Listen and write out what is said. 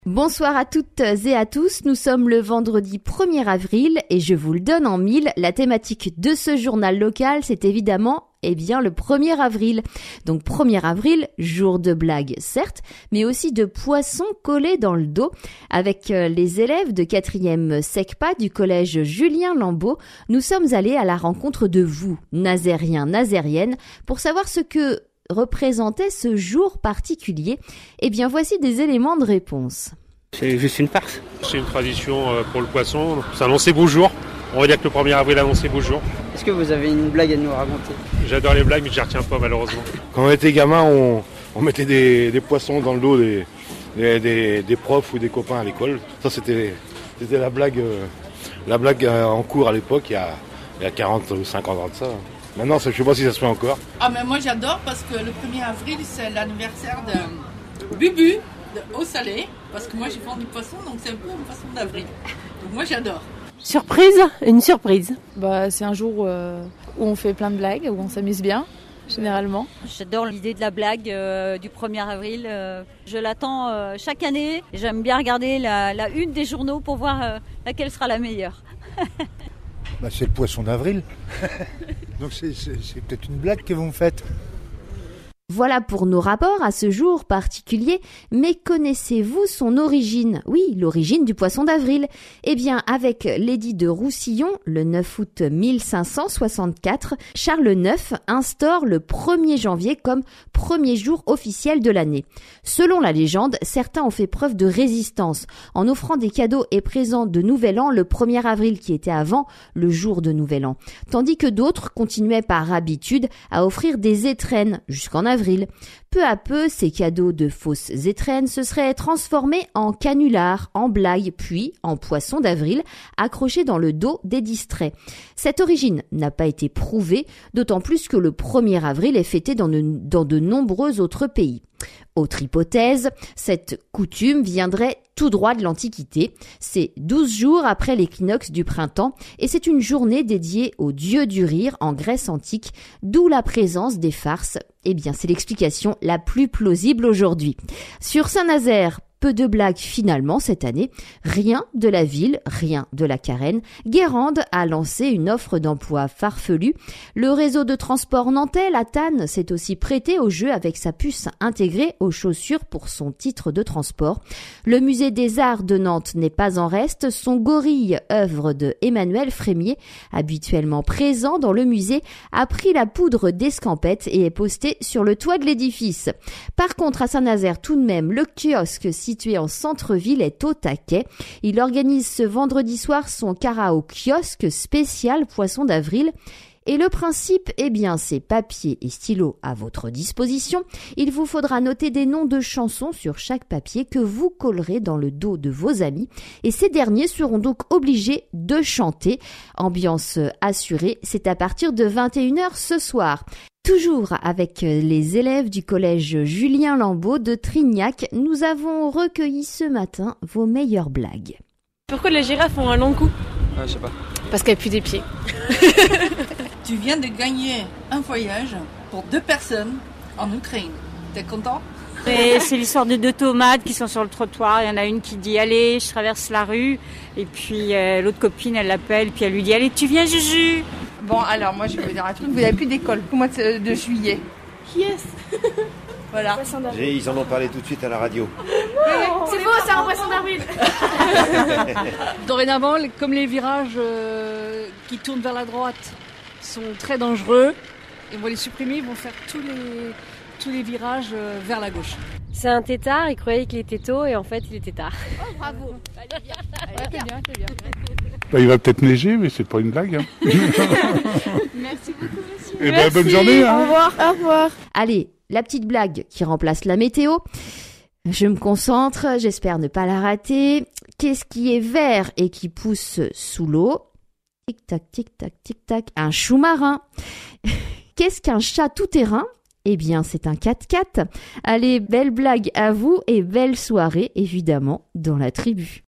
Bonsoir à toutes et à tous, nous sommes le vendredi 1er avril et je vous le donne en mille, la thématique de ce journal local c'est évidemment le 1er avril. Donc 1er avril, jour de blague certes, mais aussi de poissons collés dans le dos. Avec les élèves de 4e SECPA du collège Julien Lambeau, nous sommes allés à la rencontre de vous, nazériens, nazériennes, pour savoir ce que représentait ce jour particulier. Eh bien, voici des éléments de réponse. C'est juste une farce. C'est une tradition pour le poisson, c'est annoncer beau jour. On va dire que le 1er avril annoncer beau jour. Est-ce que vous avez une blague à nous raconter? J'adore les blagues mais je les retiens pas malheureusement. Quand on était gamin, on mettait des poissons dans le dos des profs ou des copains à l'école. Ça c'était la blague en cours à l'époque, il y a 40 ou 50 ans de ça. Maintenant, je ne sais pas si ça se fait encore. Ah, mais moi j'adore parce que le 1er avril, c'est l'anniversaire de Bubu, de Haut-Salé. Parce que moi j'ai vendu du poisson, donc c'est un peu un poisson d'avril. Donc moi j'adore. Surprise, une surprise. C'est un jour où on fait plein de blagues, où on s'amuse bien, généralement. J'adore l'idée de la blague du 1er avril. Je l'attends chaque année. J'aime bien regarder la une des journaux pour voir laquelle sera la meilleure. C'est le poisson d'avril. Donc c'est peut-être une blague que vous me faites. Voilà pour nos rapports à ce jour particulier, mais connaissez-vous son origine? Oui, l'origine du poisson d'avril. Eh bien, avec l'édit de Roussillon, le 9 août 1564, Charles IX instaure le 1er janvier comme premier jour officiel de l'année. Selon la légende, certains ont fait preuve de résistance en offrant des cadeaux et présents de Nouvel An le 1er avril qui était avant le jour de Nouvel An, tandis que d'autres continuaient par habitude à offrir des étrennes jusqu'en avril. Peu à peu, ces cadeaux de fausses étrennes se seraient transformés en canulars, en blagues, puis en poissons d'avril accrochés dans le dos des distraits. Cette origine n'a pas été prouvée, d'autant plus que le 1er avril est fêté dans de nombreux autres pays. Autre hypothèse, cette coutume viendrait tout droit de l'Antiquité. C'est 12 jours après l'équinoxe du printemps et c'est une journée dédiée au dieu du rire en Grèce antique, d'où la présence des farces. Eh bien, c'est l'explication la plus plausible aujourd'hui. Sur Saint-Nazaire, peu de blagues finalement cette année, rien de la ville, rien de la Carène. Guérande a lancé une offre d'emploi farfelue. Le réseau de transport nantais, la TAN, s'est aussi prêté au jeu avec sa puce intégrée aux chaussures pour son titre de transport. Le musée des Arts de Nantes n'est pas en reste. Son gorille, œuvre de Emmanuel Frémier, habituellement présent dans le musée, a pris la poudre d'escampette et est posté sur le toit de l'édifice. Par contre, à Saint-Nazaire, tout de même, le kiosque situé en centre-ville est au taquet. Il organise ce vendredi soir son karaoke-kiosque spécial poisson d'avril. Et le principe, c'est papier et stylo à votre disposition. Il vous faudra noter des noms de chansons sur chaque papier que vous collerez dans le dos de vos amis. Et ces derniers seront donc obligés de chanter. Ambiance assurée, c'est à partir de 21h ce soir. Toujours avec les élèves du collège Julien Lambeau de Trignac, nous avons recueilli ce matin vos meilleures blagues. Pourquoi les girafes ont un long cou? Je sais pas. Parce qu'elles puent des pieds. Tu viens de gagner un voyage pour 2 personnes en Ukraine. T'es content? C'est l'histoire de 2 tomates qui sont sur le trottoir. Il y en a une qui dit « Allez, je traverse la rue ». Et puis l'autre copine, elle l'appelle, puis elle lui dit « Allez, tu viens, Juju ?» Bon, alors moi je vais vous dire un truc, vous n'avez plus d'école au mois de juillet. Yes. Voilà. Ils en ont parlé tout de suite à la radio. C'est faux, c'est un poisson d'avril. Dorénavant, comme les virages qui tournent vers la droite sont très dangereux, et on va les supprimer, ils vont faire tous les virages vers la gauche. C'est un tétard, il croyait qu'il était tôt et en fait il était tard. Oh bravo. Allez, bien. Il va peut-être neiger, mais c'est pas une blague. Merci beaucoup, monsieur. Et bonne journée. Au revoir. Au revoir. Allez, la petite blague qui remplace la météo. Je me concentre, j'espère ne pas la rater. Qu'est-ce qui est vert et qui pousse sous l'eau? Tic-tac, tic-tac, tic-tac. Un chou marin. Qu'est-ce qu'un chat tout-terrain? Eh bien, c'est un 4x4. Allez, belle blague à vous et belle soirée, évidemment, dans la tribu.